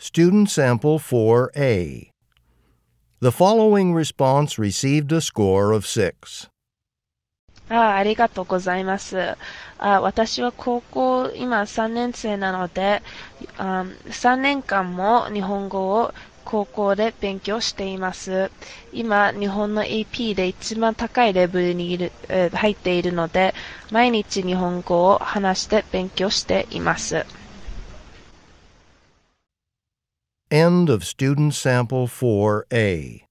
Student Sample 4A. The following response received a score of 6. ありがとうございます。私は今3年生なので、3年間も日本語を高校で勉強しています。今、日本の AP で一番高いレベルに入っているので、毎日日本語を話して勉強しています。 End of Student Sample 4A.